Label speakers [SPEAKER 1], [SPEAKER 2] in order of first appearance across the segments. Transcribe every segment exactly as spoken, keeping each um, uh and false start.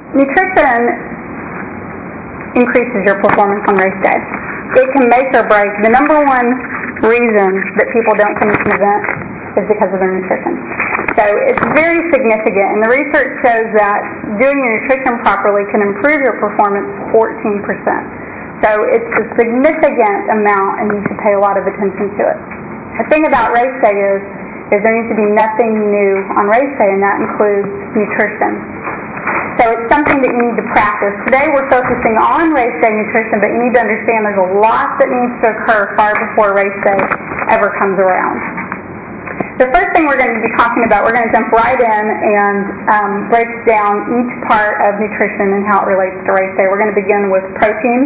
[SPEAKER 1] nutrition increases your performance on race day. It can make or break. The number one reason that people don't finish an event is because of their nutrition. So it's very significant, and the research shows that doing your nutrition properly can improve your performance fourteen percent. So it's a significant amount, and you should pay a lot of attention to it. The thing about race day is, is there needs to be nothing new on race day, and that includes nutrition. So it's something that you need to practice. Today we're focusing on race day nutrition, but you need to understand there's a lot that needs to occur far before race day ever comes around. The first thing we're going to be talking about, we're going to jump right in and um, break down each part of nutrition and how it relates to race day. We're going to begin with protein.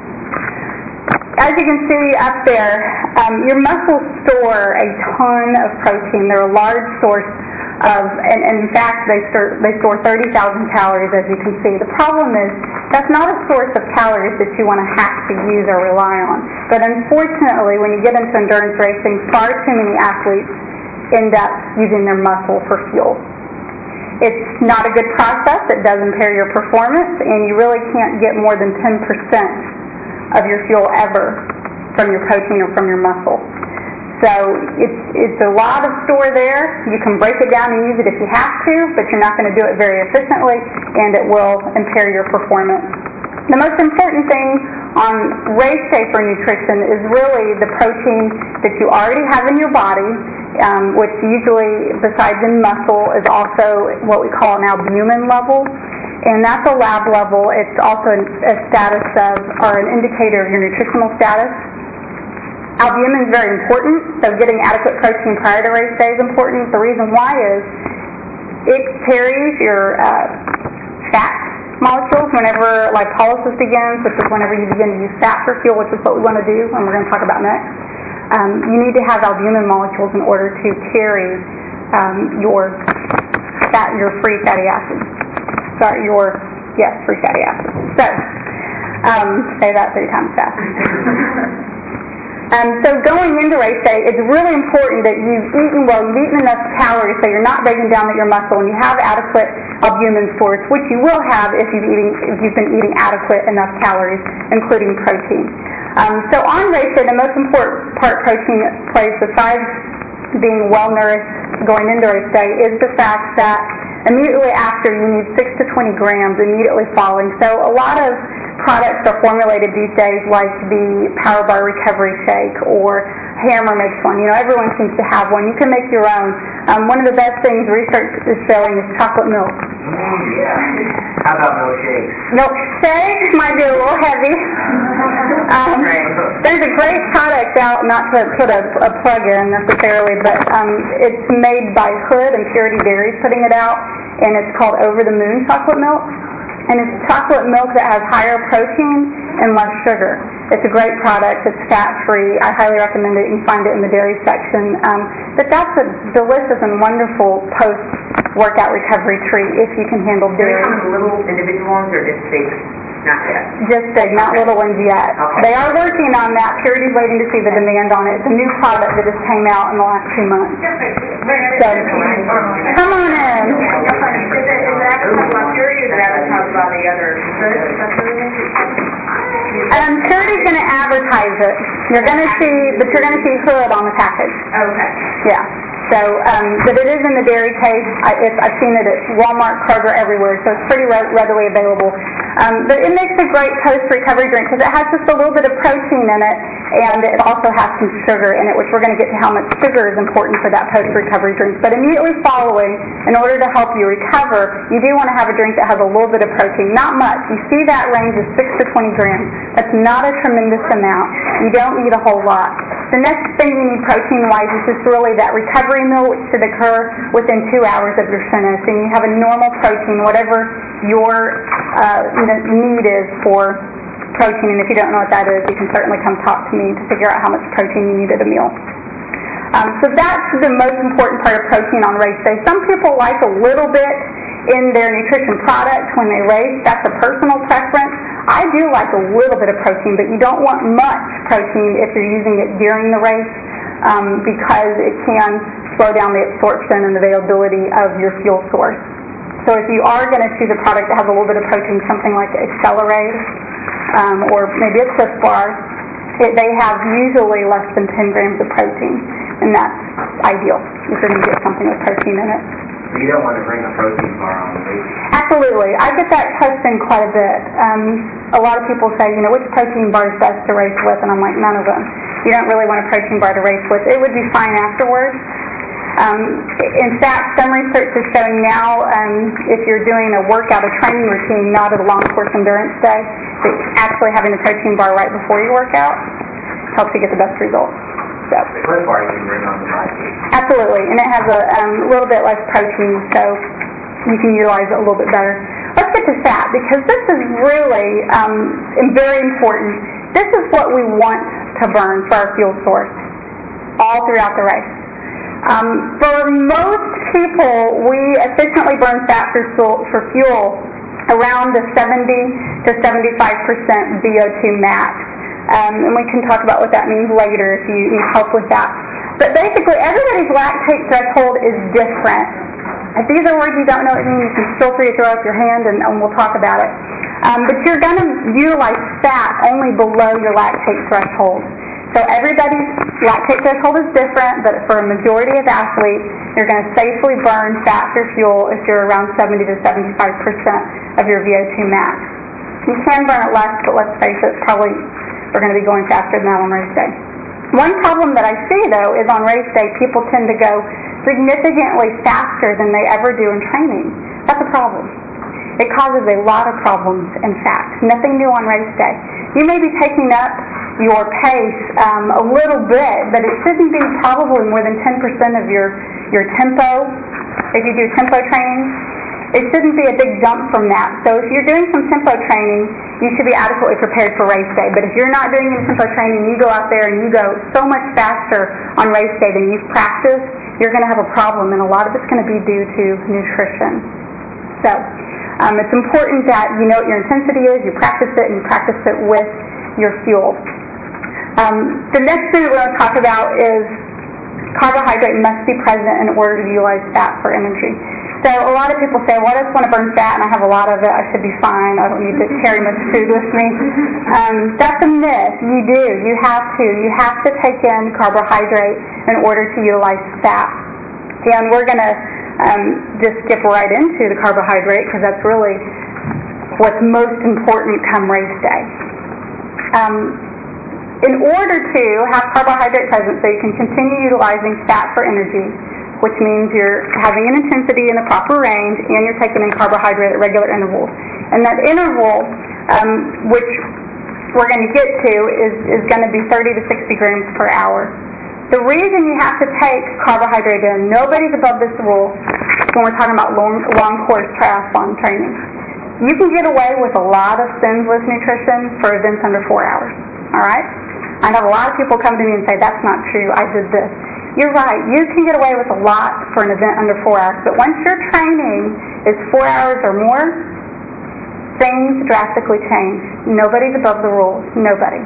[SPEAKER 1] As you can see up there, um, your muscles store a ton of protein. They're a large source of, and, and in fact, they store, they store thirty thousand calories, as you can see. The problem is that's not a source of calories that you want to have to use or rely on. But unfortunately, when you get into endurance racing, far too many athletes end up using their muscle for fuel. It's not a good process. It does impair your performance, and you really can't get more than ten percent of your fuel ever from your protein or from your muscle. So it's it's a lot of store there. You can break it down and use it if you have to, but you're not going to do it very efficiently, and it will impair your performance. The most important thing on race day for nutrition is really the protein that you already have in your body, um, which usually, besides in muscle, is also what we call an albumin level. And that's a lab level. It's also a status of, or an indicator of your nutritional status. Albumin is very important, so getting adequate protein prior to race day is important. The reason why is it carries your uh, fat molecules whenever lipolysis begins, which is whenever you begin to use fat for fuel, which is what we want to do, and we're going to talk about next. Um, you need to have albumin molecules in order to carry um, your fat, your free fatty acids. Sorry, your, yes, free fatty acids. So, um, say that three times fast. Um, so going into race day, it's really important that you've eaten well, you've eaten enough calories so you're not breaking down your muscle, and you have adequate albumin stores, which you will have if you've, eating, if you've been eating adequate enough calories, including protein. Um, so on race day, the most important part protein plays, besides being well-nourished going into race day, is the fact that immediately after you need six to twenty grams immediately following. So a lot of products are formulated these days, like the Power Bar Recovery Shake, or Hammer makes one. You know, everyone seems to have one. You can make your own. Um, one of the best things research is showing is chocolate milk.
[SPEAKER 2] Mm, yeah. How about milkshakes?
[SPEAKER 1] Milkshakes might be a little heavy. Um, there's a great product out, not to put a, a plug in necessarily, but um, it's made by Hood and Purity Dairies putting it out, and it's called Over the Moon chocolate milk. And it's chocolate milk that has higher protein and less sugar. It's a great product. It's fat-free. I highly recommend it. You can find it in the dairy section. Um, but that's a delicious and wonderful post-workout recovery treat if you can handle dairy.
[SPEAKER 2] Do they come in little individual ones or just big? Not yet.
[SPEAKER 1] Just big, not
[SPEAKER 2] okay.
[SPEAKER 1] little ones yet.
[SPEAKER 2] Okay.
[SPEAKER 1] They are working on that. Purity's waiting to see the demand on it. It's a new product that just came out in the last two months. So, come on in.
[SPEAKER 3] Is it advertised by Purity or is it advertised by the other?
[SPEAKER 1] Um, Purity's going to advertise it. You're going to see, but you're going to see Hood on the package.
[SPEAKER 3] Okay.
[SPEAKER 1] Yeah. So, um, but it is in the dairy case. I, it's, I've seen it at Walmart, Kroger, everywhere, so it's pretty re- readily available. Um, but it makes a great post-recovery drink because it has just a little bit of protein in it, and it also has some sugar in it, which we're going to get to how much sugar is important for that post-recovery drink. But immediately following, in order to help you recover, you do want to have a drink that has a little bit of protein. Not much. You see that range is six to twenty grams. That's not a tremendous amount. You don't need a whole lot. The next thing you need protein-wise is just really that recovery meal, which should occur within two hours of your finish. And you have a normal protein, whatever your uh, need is for protein. And if you don't know what that is, you can certainly come talk to me to figure out how much protein you need at a meal. Um, so that's the most important part of protein on race day. Some people like a little bit in their nutrition products when they race. That's a personal preference. I do like a little bit of protein, but you don't want much protein if you're using it during the race um, because it can slow down the absorption and availability of your fuel source. So if you are going to choose a product that has a little bit of protein, something like Accelerate, um, or maybe a Cliff Bar, it, they have usually less than ten grams of protein, and that's ideal if you're going to get something with protein in it.
[SPEAKER 2] You don't want to bring a protein bar on the race.
[SPEAKER 1] Absolutely. I get that question quite a bit. Um, a lot of people say, you know, which protein bar is best to race with? And I'm like, none of them. You don't really want a protein bar to race with. It would be fine afterwards. Um, in fact, some research is showing now um, if you're doing a workout, a training routine, not a long course endurance day, that actually having a protein bar right before you work out helps you get the best results. So.
[SPEAKER 2] The Cliff Bar you can bring on the bike.
[SPEAKER 1] Absolutely, and it has a um, little bit less protein, so you can utilize it a little bit better. Let's get to fat, because this is really um, very important. This is what we want to burn for our fuel source all throughout the race. Um, for most people, we efficiently burn fat for fuel, for fuel around the seventy to seventy-five percent V O two max. Um, and we can talk about what that means later if you need help with that. But basically, everybody's lactate threshold is different. If these are words you don't know what it means, you can feel free to throw up your hand and, and we'll talk about it. Um, but you're going to utilize fat only below your lactate threshold. So everybody's lactate threshold is different, but for a majority of athletes, you're going to safely burn fat for fuel if you're around seventy to seventy-five percent of your V O two max. You can burn it less, but let's face it, it's probably we're going to be going faster than that on race day. One problem that I see, though, is on race day, people tend to go significantly faster than they ever do in training. That's a problem. It causes a lot of problems, in fact. Nothing new on race day. You may be taking up your pace um, a little bit, but it shouldn't be probably more than ten percent of your, your tempo, if you do tempo training. It shouldn't be a big jump from that. So if you're doing some tempo training, you should be adequately prepared for race day. But if you're not doing any tempo training, you go out there and you go so much faster on race day than you've practiced, you're going to have a problem, and a lot of it's going to be due to nutrition. So um, it's important that you know what your intensity is, you practice it, and you practice it with your fuel. Um, the next thing that we're going to talk about is carbohydrate must be present in order to utilize fat for energy. So a lot of people say, well, I just want to burn fat and I have a lot of it, I should be fine, I don't need to carry much food with me. Um, that's a myth. You do. You have to. You have to take in carbohydrate in order to utilize fat. And we're going to um, just skip right into the carbohydrate because that's really what's most important come race day. Um, in order to have carbohydrate present so you can continue utilizing fat for energy, which means you're having an intensity in the proper range and you're taking in carbohydrate at regular intervals. And that interval, um, which we're going to get to, is, is going to be thirty to sixty grams per hour. The reason you have to take carbohydrate in, nobody's above this rule when we're talking about long, long course triathlon training. You can get away with a lot of sinless nutrition for events under four hours. All right? I have a lot of people come to me and say, that's not true, I did this. You're right, you can get away with a lot for an event under four hours, but once your training is four hours or more, things drastically change. Nobody's above the rules, nobody.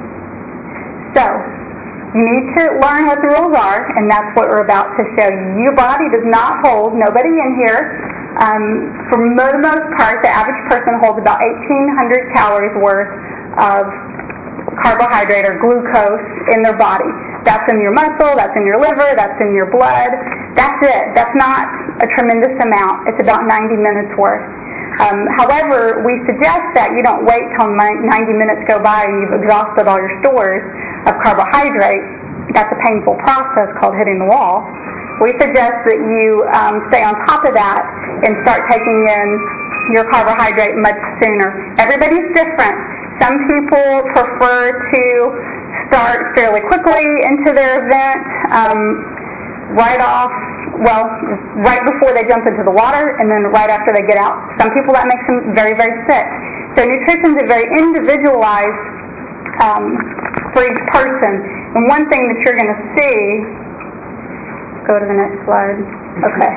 [SPEAKER 1] So, you need to learn what the rules are, and that's what we're about to show you. Your body does not hold, nobody in here, um, for the most part, the average person holds about eighteen hundred calories worth of carbohydrate or glucose in their body. That's in your muscle, that's in your liver, that's in your blood. That's it. That's not a tremendous amount. It's about ninety minutes worth. Um, however, we suggest that you don't wait till ninety minutes go by and you've exhausted all your stores of carbohydrate. That's a painful process called hitting the wall. We suggest that you um, stay on top of that and start taking in your carbohydrate much sooner. Everybody's different. Some people prefer to start fairly quickly into their event, um, right off, well, right before they jump into the water and then right after they get out. Some people that makes them very, very sick. So nutrition is very individualized um, for each person. And one thing that you're going to see, go to the next slide, okay,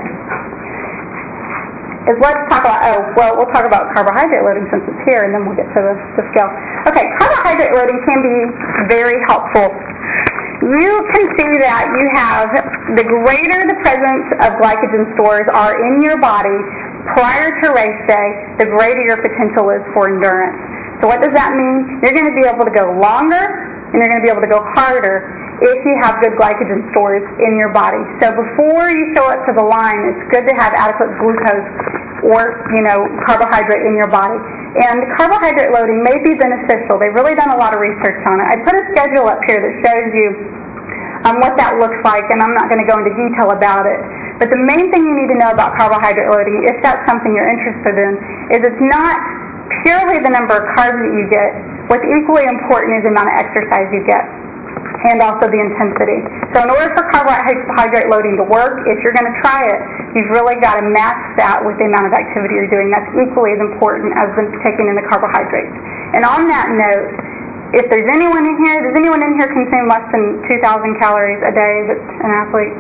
[SPEAKER 1] is let's talk about, oh, well, we'll talk about carbohydrate loading since it's here, and then we'll get to the, the scale. Okay, carbohydrate loading can be very helpful. You can see that you have, the greater the presence of glycogen stores are in your body, prior to race day, the greater your potential is for endurance. So what does that mean? You're going to be able to go longer, and you're going to be able to go harder if you have good glycogen stores in your body. So before you show up to the line, it's good to have adequate glucose or, you know, carbohydrate in your body. And carbohydrate loading may be beneficial. They've really done a lot of research on it. I put a schedule up here that shows you um, what that looks like, and I'm not going to go into detail about it. But the main thing you need to know about carbohydrate loading, if that's something you're interested in, is it's not purely the number of carbs that you get. What's equally important is the amount of exercise you get, and also the intensity. So in order for carbohydrate loading to work, if you're going to try it, you've really got to match that with the amount of activity you're doing. That's equally as important as the taking in the carbohydrates. And on that note, if there's anyone in here, does anyone in here consume less than two thousand calories a day that's an athlete?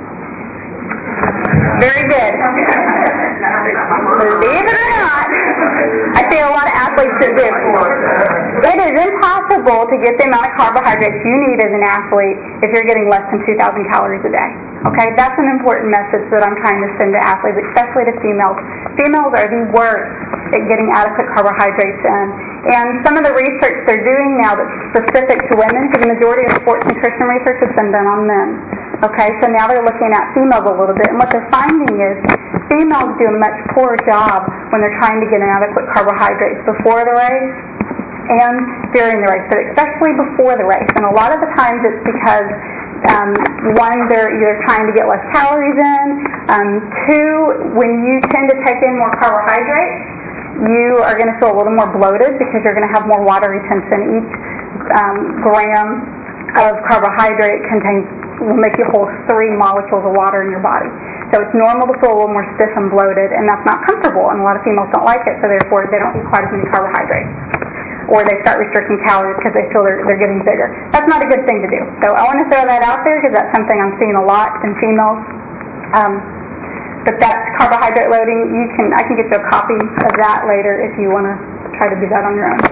[SPEAKER 1] Very good. Believe it or not, I see a lot of athletes that do. It is impossible to get the amount of carbohydrates you need as an athlete if you're getting less than two thousand calories a day. Okay, that's an important message that I'm trying to send to athletes, especially to females. Females are the worst at getting adequate carbohydrates in. And some of the research they're doing now that's specific to women, because the majority of sports nutrition research has been done on men. Okay, so now they're looking at females a little bit, and what they're finding is females do a much poorer job when they're trying to get adequate carbohydrates before the race and during the race, but especially before the race. And a lot of the times it's because um, one, they're either trying to get less calories in, um, two, when you tend to take in more carbohydrates, you are going to feel a little more bloated because you're going to have more water retention. Each um, gram of carbohydrate contains will make you hold three molecules of water in your body. So it's normal to feel a little more stiff and bloated, and that's not comfortable, and a lot of females don't like it, so therefore they don't eat quite as many carbohydrates. Or they start restricting calories because they feel they're, they're getting bigger. That's not a good thing to do. So I want to throw that out there because that's something I'm seeing a lot in females. Um, but that's carbohydrate loading. You can I can get you a copy of that later if you want to try to do that on your own.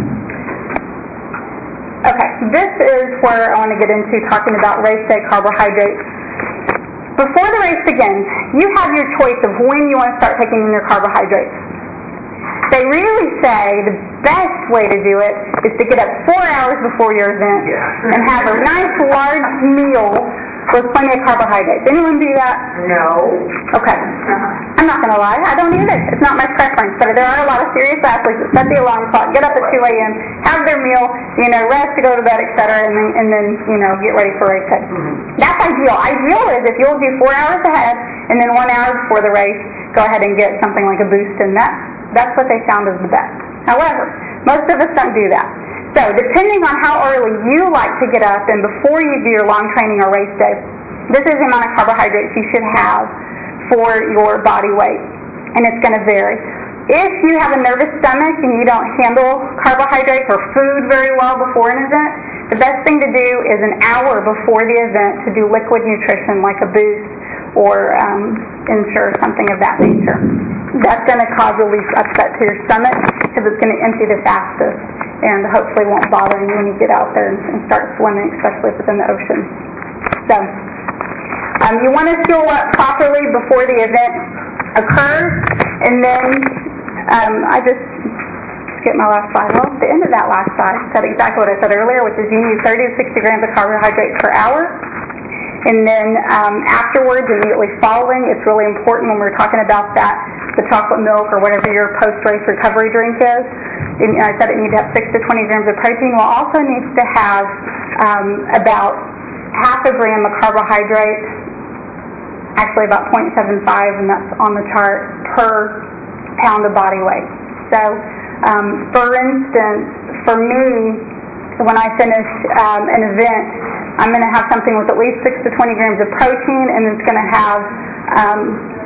[SPEAKER 1] Okay, this is where I want to get into talking about race day carbohydrates. Before the race begins, you have your choice of when you want to start taking in your carbohydrates. They really say the best way to do it is to get up four hours before your event
[SPEAKER 2] Yeah.
[SPEAKER 1] and have a nice large meal with plenty of carbohydrates. Anyone do that?
[SPEAKER 2] No.
[SPEAKER 1] Okay. I'm not going to lie. I don't either. It's not my preference. But there are a lot of serious athletes that set the alarm clock, get up at two a.m., have their meal, you know, rest to go to bed, et cetera, and then, and then you know, get ready for race day.
[SPEAKER 2] Mm-hmm.
[SPEAKER 1] That's ideal. Ideal is if you'll do four hours ahead and then one hour before the race, go ahead and get something like a boost in that. That's what they found is the best. However, most of us don't do that. So depending on how early you like to get up and before you do your long training or race day, this is the amount of carbohydrates you should have for your body weight, and it's going to vary. If you have a nervous stomach and you don't handle carbohydrates or food very well before an event, the best thing to do is an hour before the event to do liquid nutrition like a boost or um, Ensure, something of that nature. That's going to cause the least upset to your stomach because it's going to empty the fastest and hopefully won't bother you when you get out there and, and start swimming, especially if it's in the ocean. So um, you want to fuel up properly before the event occurs, and then um, I just skip my last slide. Well, the end of that last slide said exactly what I said earlier, which is you need thirty to sixty grams of carbohydrates per hour. And then um, afterwards, immediately following, it's really important when we're talking about that, the chocolate milk or whatever your post-race recovery drink is. And I said it needs to have six to twenty grams of protein. Well, also needs to have um, about half a gram of carbohydrates, actually about zero point seven five, and that's on the chart, per pound of body weight. So, um, for instance, for me, when I finish um, an event, I'm going to have something with at least six to twenty grams of protein, and it's going to have um,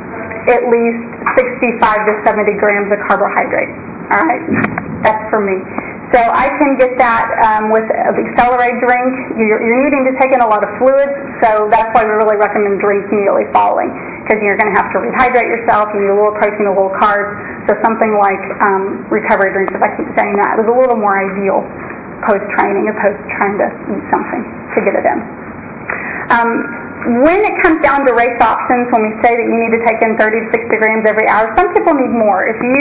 [SPEAKER 1] at least sixty-five to seventy grams of carbohydrate. All right? That's for me. So I can get that um, with an Accelerate drink. You're, you're needing to take in a lot of fluids, so that's why we really recommend drinks immediately following, because you're going to have to rehydrate yourself. You need a little protein, a little carbs. So something like um, recovery drinks, if I keep saying that, is a little more ideal post-training opposed to trying to eat something to get it in. Um, when it comes down to race options, when we say that you need to take in thirty to sixty grams every hour, some people need more. If you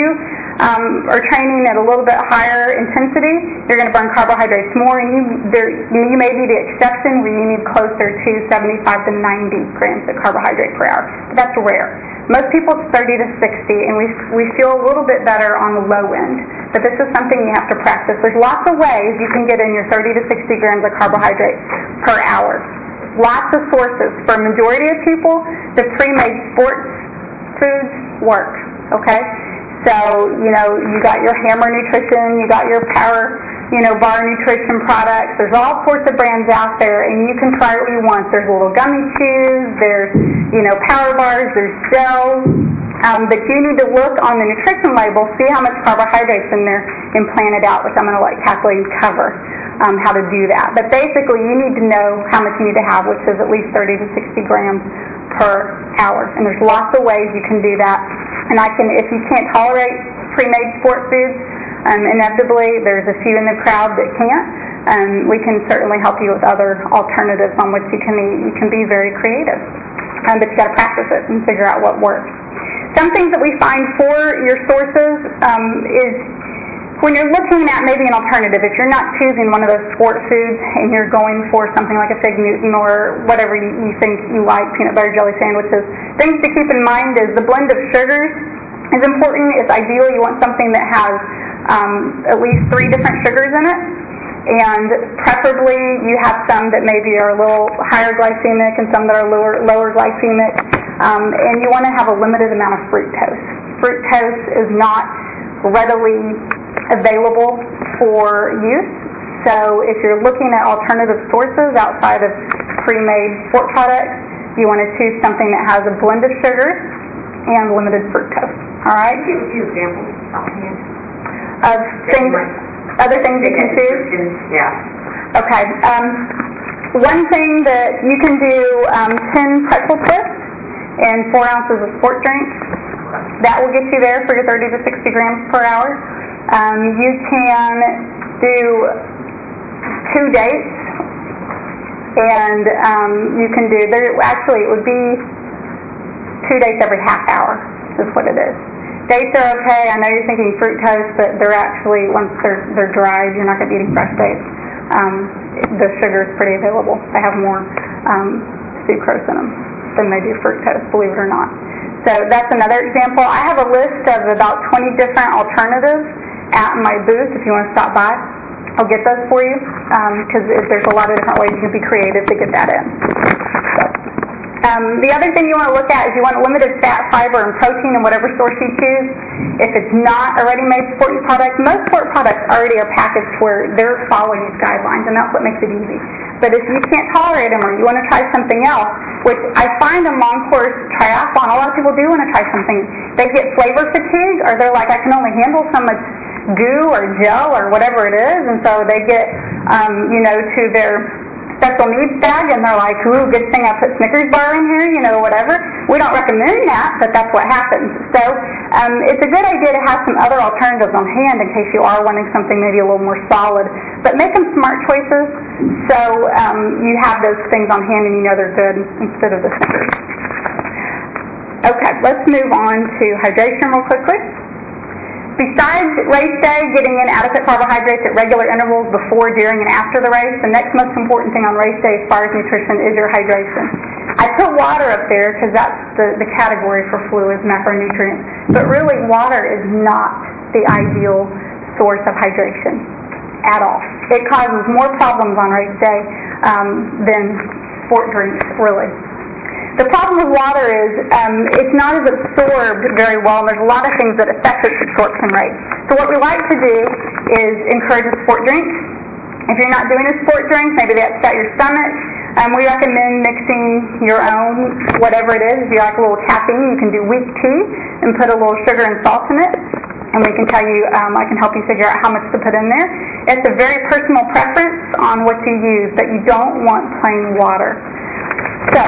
[SPEAKER 1] um, are training at a little bit higher intensity, you're going to burn carbohydrates more, and you, there, you may be the exception where you need closer to seventy-five to ninety grams of carbohydrate per hour. But that's rare. Most people it's thirty to sixty, and we, we feel a little bit better on the low end. But this is something you have to practice. There's lots of ways you can get in your thirty to sixty grams of carbohydrates per hour. Lots of sources. For a majority of people, the pre-made sports foods work, okay? So, you know, you got your Hammer Nutrition, you got your Power, you know, Bar Nutrition products. There's all sorts of brands out there, and you can try what you want. There's little gummy chews, there's, you know, power bars, there's gels. Um, but you need to look on the nutrition label, see how much carbohydrates in there, and plan it out, which I'm going to let Kathleen cover. Um, how to do that. But basically, you need to know how much you need to have, which is at least thirty to sixty grams per hour. And there's lots of ways you can do that. And I can, if you can't tolerate pre-made sport foods, um, inevitably there's a few in the crowd that can't. Um, we can certainly help you with other alternatives on what you can eat. You can be very creative, um, but you got to practice it and figure out what works. Some things that we find for your sources um, is when you're looking at maybe an alternative, if you're not choosing one of those sport foods and you're going for something like a Fig Newton or whatever you, you think you like, peanut butter jelly sandwiches, things to keep in mind is the blend of sugars is important. It's ideal you want something that has um, at least three different sugars in it, and preferably you have some that maybe are a little higher glycemic and some that are lower, lower glycemic, um, and you want to have a limited amount of fructose. Fructose is not readily available for use. So if you're looking at alternative sources outside of pre-made sport products, you want to choose something that has a blend of sugars and limited fructose. All right?
[SPEAKER 3] Give a few examples offhand.
[SPEAKER 1] Of things, other things you can choose?
[SPEAKER 3] Yeah.
[SPEAKER 1] Okay. Um, one thing that you can do, um, ten pretzel twists and four ounces of sport drink. That will get you there for your thirty to sixty grams per hour. Um, you can do two dates, and um, you can do, there, actually it would be two dates every half hour is what it is. Dates are okay. I know you're thinking fructose, but they're actually, once they're, they're dried, you're not going to be eating fresh dates. Um, the sugar is pretty available. They have more um, sucrose in them than they do fructose, believe it or not. So that's another example. I have a list of about twenty different alternatives at my booth. If you want to stop by, I'll get those for you, because um, there's a lot of different ways you can be creative to get that in. So, um, the other thing you want to look at is you want limited fat, fiber, and protein in whatever source you choose. If it's not a ready-made sport product, most sport products already are packaged where they're following these guidelines, and that's what makes it easy. But if you can't tolerate them or you want to try something else, which I find in long course triathlon, a lot of people do want to try something. They get flavor fatigue, or they're like, I can only handle so much goo or gel or whatever it is, and so they get, um, you know, to their special needs bag, and they're like, ooh, good thing I put Snickers bar in here, you know, whatever. We don't recommend that, but that's what happens. So um, it's a good idea to have some other alternatives on hand in case you are wanting something maybe a little more solid. But make them smart choices so um, you have those things on hand and you know they're good instead of the Snickers. Okay, let's move on to hydration real quickly. Besides race day, getting in adequate carbohydrates at regular intervals before, during, and after the race, the next most important thing on race day as far as nutrition is your hydration. I put water up there because that's the, the category for fluids, macronutrients. But really, water is not the ideal source of hydration at all. It causes more problems on race day um, than sport drinks, really. The problem with water is um, it's not as absorbed very well, and there's a lot of things that affect its absorption rate. So what we like to do is encourage a sport drink. If you're not doing a sport drink, maybe they upset your stomach, um, we recommend mixing your own, whatever it is. If you like a little caffeine, you can do weak tea and put a little sugar and salt in it, and we can tell you, um, I can help you figure out how much to put in there. It's a very personal preference on what you use, but you don't want plain water. So,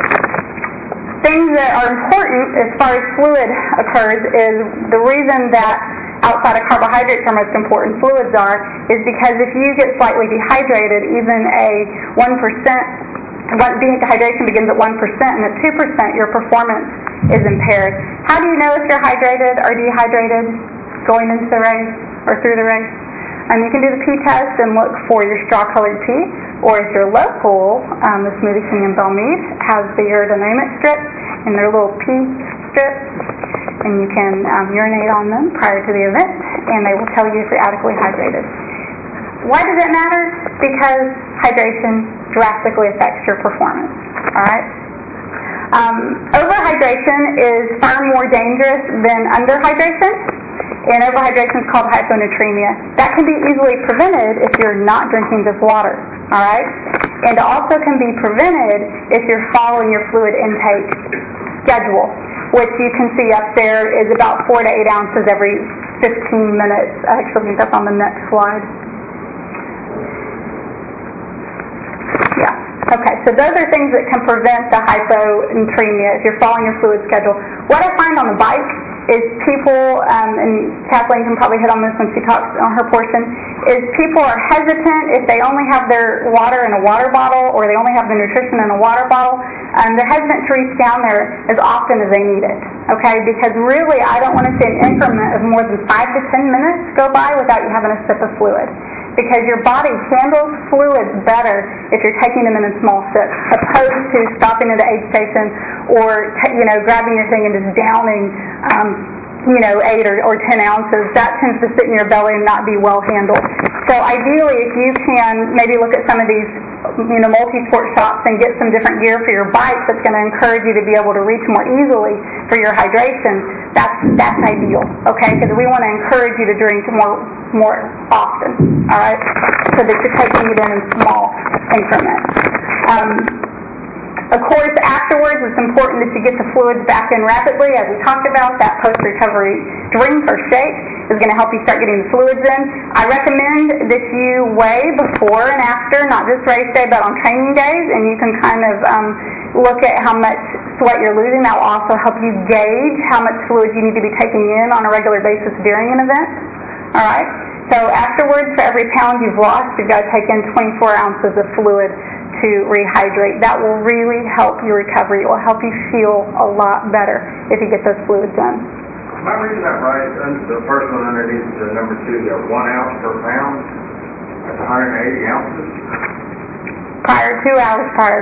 [SPEAKER 1] things that are important as far as fluid occurs is the reason that outside of carbohydrates are most important fluids are is because if you get slightly dehydrated, even a one percent one, dehydration begins at one percent, and at two percent your performance is impaired. How do you know if you're hydrated or dehydrated going into the race or through the race? Um, you can do the pee test and look for your straw-colored pee, or if you're local, um, the Smoothie King in Belmead has the urodynamic strips and their little pee strips, and you can um, urinate on them prior to the event, and they will tell you if you're adequately hydrated. Why does it matter? Because hydration drastically affects your performance. All right. Um, overhydration is far more dangerous than underhydration. And overhydration is called hyponatremia. That can be easily prevented if you're not drinking this water, all right? And it also can be prevented if you're following your fluid intake schedule, which you can see up there is about four to eight ounces every fifteen minutes. I actually think that's on the next slide. Yeah. Okay, so those are things that can prevent the hyponatremia if you're following your fluid schedule. What I find on the bike is people, um, and Kathleen can probably hit on this when she talks on her portion, is people are hesitant if they only have their water in a water bottle or they only have their nutrition in a water bottle. Um, they're hesitant to reach down there as often as they need it, okay? Because really I don't want to see an increment of more than five to ten minutes go by without you having a sip of fluid. Because your body handles fluids better if you're taking them in a small sips, opposed to stopping at the aid station or t- you know grabbing your thing and just downing um, you know eight or, or ten ounces. That tends to sit in your belly and not be well handled. So ideally, if you can maybe look at some of these you know multi-sport shops and get some different gear for your bike that's going to encourage you to be able to reach more easily for your hydration. That's that's ideal, okay? Because we want to encourage you to drink more more often, all right? So that you're taking it in in small increments. Um, of course, afterwards, it's important that you get the fluids back in rapidly. As we talked about, that post-recovery drink or shake is going to help you start getting the fluids in. I recommend that you weigh before and after, not just race day, but on training days, and you can kind of um, look at how much sweat you're losing. That will also help you gauge how much fluid you need to be taking in on a regular basis during an event. All right? So afterwards, for every pound you've lost, you've got to take in twenty-four ounces of fluid to rehydrate. That will really help your recovery. It will help you feel a lot better if you get those fluids in.
[SPEAKER 4] Am I reading that right? The first one underneath the number two there, one ounce per pound? That's one hundred eighty ounces?
[SPEAKER 1] Prior, two hours prior.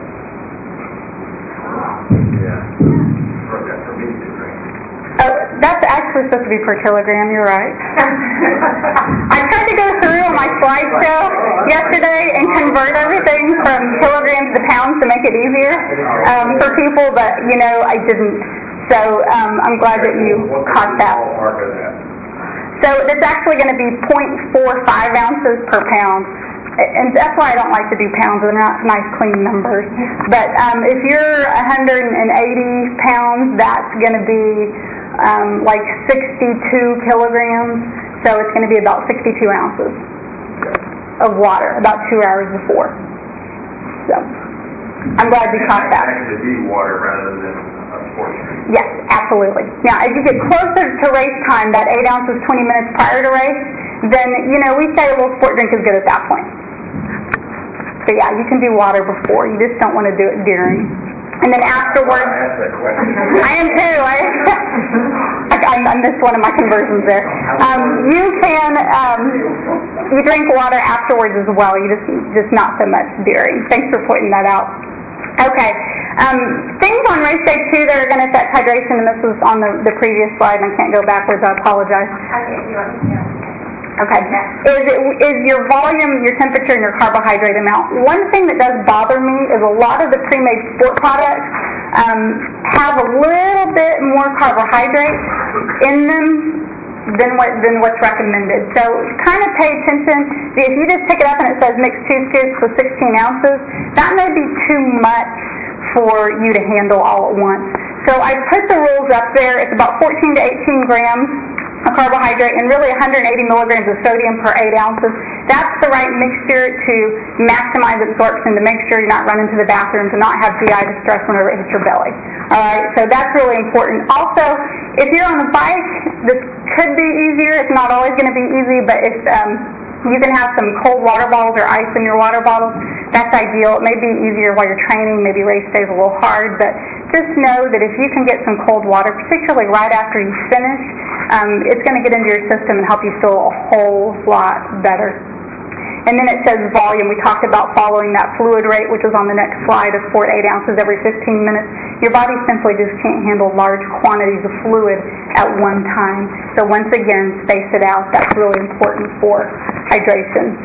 [SPEAKER 4] Yeah. Wrote that for me to drink.
[SPEAKER 1] Oh, that's actually supposed to be per kilogram, you're right. I tried to go through on my slideshow yesterday and convert everything from kilograms to pounds to make it easier um, for people, but, you know, I didn't. So um, I'm glad that you caught that. So it's actually going to be zero point four five ounces per pound. And that's why I don't like to do pounds. They're not nice, clean numbers. But um, if you're one hundred eighty pounds, that's going to be um, like sixty-two kilograms. So it's going to be about sixty-two ounces of water, about two hours before. So I'm glad you caught that.
[SPEAKER 4] Actually be water rather than a sports drink.
[SPEAKER 1] Yes, absolutely. Now, as you get closer to race time, that eight ounces, twenty minutes prior to race, then, you know, we say a little sport drink is good at that point. So, yeah, you can do water before. You just don't want to do it during. And then afterwards...
[SPEAKER 4] I asked that question.
[SPEAKER 1] I am too. I, I, I missed one of my conversions there. Um, you can... Um, you drink water afterwards as well. You just, just not so much during. Thanks for pointing that out. Okay. Um, things on race day two that are going to affect hydration, and this was on the, the previous slide, and I can't go backwards. I apologize.
[SPEAKER 3] Okay, you want me to?
[SPEAKER 1] Okay. Is, is your volume, your temperature, and your carbohydrate amount. One thing that does bother me is a lot of the pre-made sport products um, have a little bit more carbohydrate in them than what than what's recommended. So kind of pay attention. If you just pick it up and it says mix two scoops with sixteen ounces, that may be too much for you to handle all at once. So I put the rules up there. It's about fourteen to eighteen grams of carbohydrate and really one hundred eighty milligrams of sodium per eight ounces. That's the right mixture to maximize absorption, to make sure you're not running to the bathroom, to not have G I distress whenever it hits your belly. All right, so that's really important. Also, if you're on a bike, this could be easier. It's not always going to be easy, but if um, you can have some cold water bottles or ice in your water bottles. that's ideal. It may be easier while you're training, maybe race day's a little hard, but just know that if you can get some cold water, particularly right after you finish, um, it's going to get into your system and help you feel a whole lot better. And then it says volume. We talked about following that fluid rate, which is on the next slide, of four to eight ounces every fifteen minutes. Your body simply just can't handle large quantities of fluid at one time. So once again, space it out. That's really important for hydration.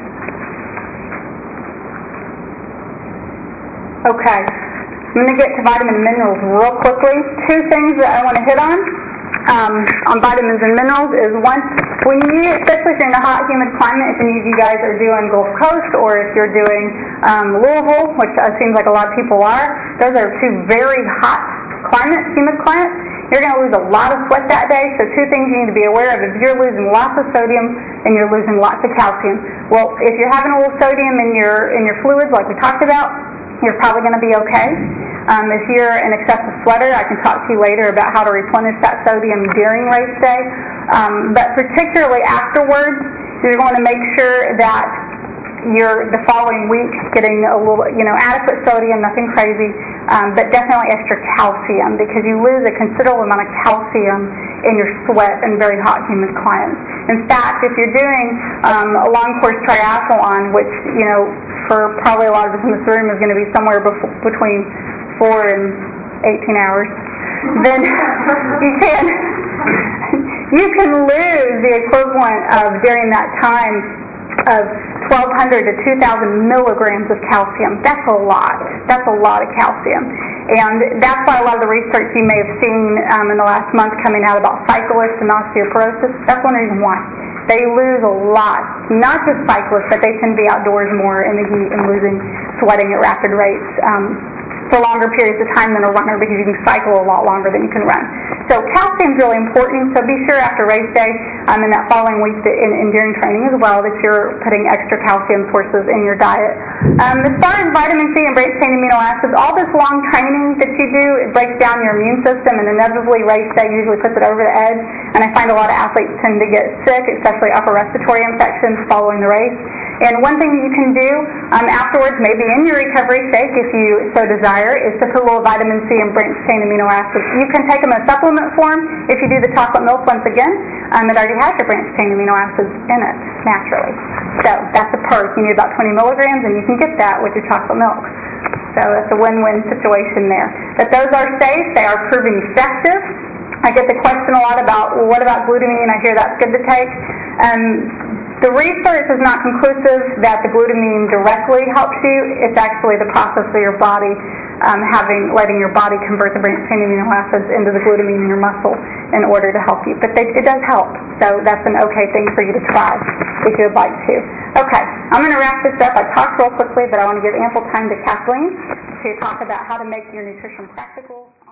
[SPEAKER 1] Okay, I'm going to get to vitamin and minerals real quickly. Two things that I want to hit on. Um, on vitamins and minerals is one, when you, especially if you're in a hot, humid climate, if any of you guys are doing Gulf Coast or if you're doing um, Louisville, which uh, seems like a lot of people are, those are two very hot climates, humid climates. You're going to lose a lot of sweat that day, so two things you need to be aware of. If you're losing lots of sodium and you're losing lots of calcium, well, if you're having a little sodium in your in your fluids like we talked about, you're probably going to be okay. Um, if you're an excessive sweater, I can talk to you later about how to replenish that sodium during race day. Um, but particularly afterwards, you're going to make sure that you're the following week getting a little, you know, adequate sodium, nothing crazy, um, but definitely extra calcium because you lose a considerable amount of calcium in your sweat in very hot, humid climates. In fact, if you're doing um, a long course triathlon, which, you know, for probably a lot of us in this room is going to be somewhere bef- between four and eighteen hours, then you can you can lose the equivalent of during that time of twelve hundred to two thousand milligrams of calcium. That's a lot. That's a lot of calcium. And that's why a lot of the research you may have seen um, in the last month coming out about cyclists and osteoporosis, that's one reason why. They lose a lot. Not just cyclists, but they tend to be outdoors more in the heat and losing, sweating at rapid rates. Um, for longer periods of time than a runner because you can cycle a lot longer than you can run. So calcium is really important, so be sure after race day um, and that following week that in, in during training as well that you're putting extra calcium sources in your diet. Um, as far as vitamin C and branched-chain amino acids, all this long training that you do, it breaks down your immune system and inevitably race day usually puts it over the edge, and I find a lot of athletes tend to get sick, especially upper respiratory infections following the race. And one thing that you can do um, afterwards, maybe in your recovery shake, if you so desire, is to put a little vitamin C and branched-chain amino acids. You can take them in a supplement form if you do the chocolate milk once again. Um, it already has your branched-chain amino acids in it, naturally. So that's a perk. You need about twenty milligrams, and you can get that with your chocolate milk. So that's a win-win situation there. But those are safe. They are proven effective. I get the question a lot about, well, what about glutamine? I hear that's good to take. Um, The research is not conclusive that the glutamine directly helps you. It's actually the process of your body um, having, letting your body convert the branched-chain amino acids into the glutamine in your muscle in order to help you. But they, it does help, so that's an okay thing for you to try if you would like to. Okay, I'm going to wrap this up. I talked real quickly, but I want to give ample time to Kathleen to talk about how to make your nutrition practical.